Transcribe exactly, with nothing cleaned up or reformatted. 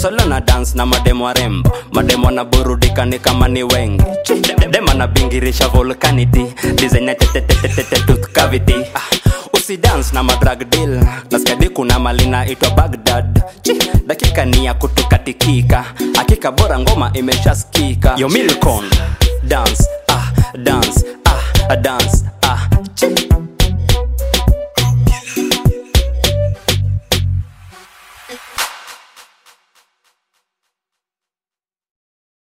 solo na dance na mademo warembo, mademo na burudika ni kama ni wengi. Dema na bingirisha volcanity, design tete tete tete tooth cavity. Usi dance na madrag deal, naskadi kuna malina itwa Baghdad. Dakika ni ya kutukatikika, hakika bora ngoma imeshaskika. Yo Milcon, dance, ah, dance, ah, dance.